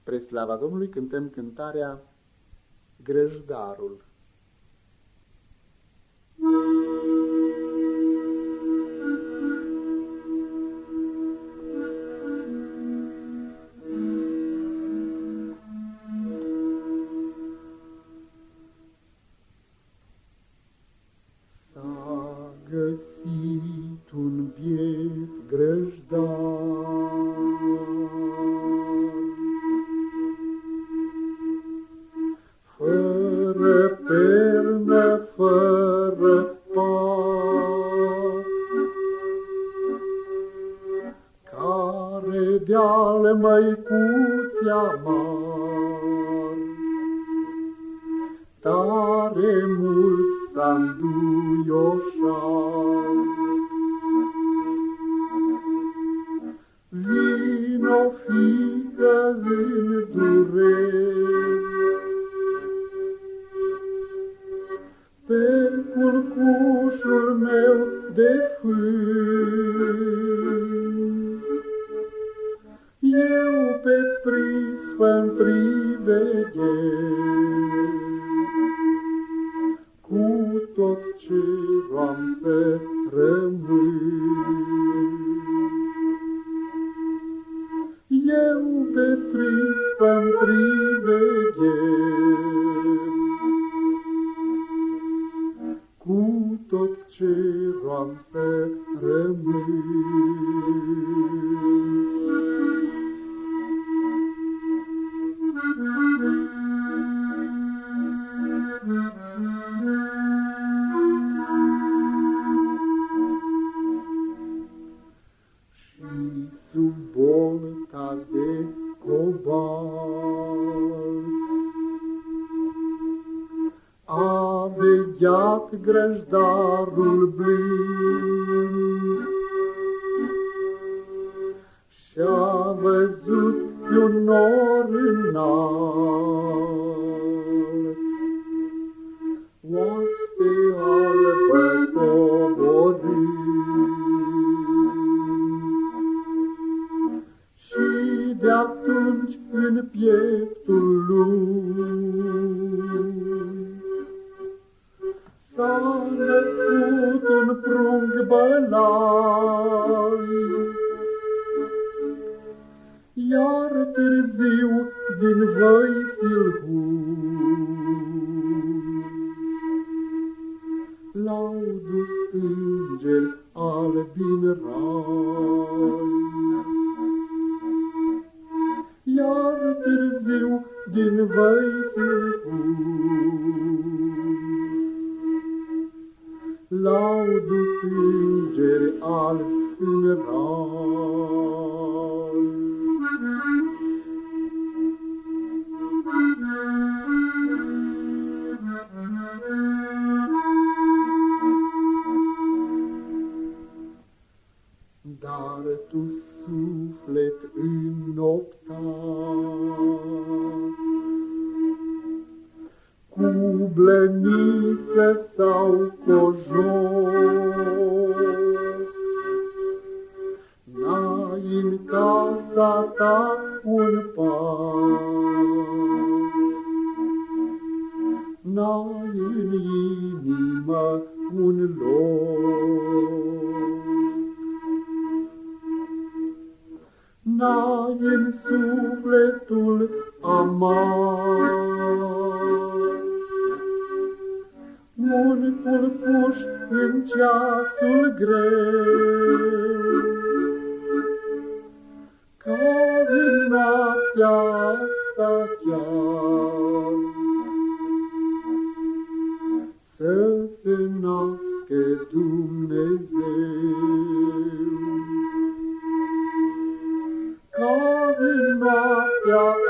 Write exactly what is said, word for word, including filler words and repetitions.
Spre slava Domnului cântăm cântarea Grăjdarul. S-a găsit un biet grăjdar, fără pernă, fără pas, care de-al măicuții amar tare mult s-a înduioșat. Vino, fiică, în dureri, pe culcușul meu de fân. Eu pe prispă-n priveghez, cu tot ce am să rămân. Eu pe prispă-n priveghez, cu tot ce am să rămân. Și sub bolta de cobalt a vegheat grăjdarul blând și-a văzut pe un nor înalt oaste albă coborând. Și de-atunci în pieptul lui s-a născut un prunc bălai, iar târziu din voi sil l-au dus îngeri albi din rai, iar târziu din voi sil l-au dus îngeri albi în rai. Dar tu, suflet înnoptat, cu blăniță sau cojoc, n-ai în casa ta un pas, n-ai în inimă un loc, n-ai în sufletul amar un culcuș în ceasul greu, ca în noaptea asta chiar să se nască Dumnezeu. Ca în noaptea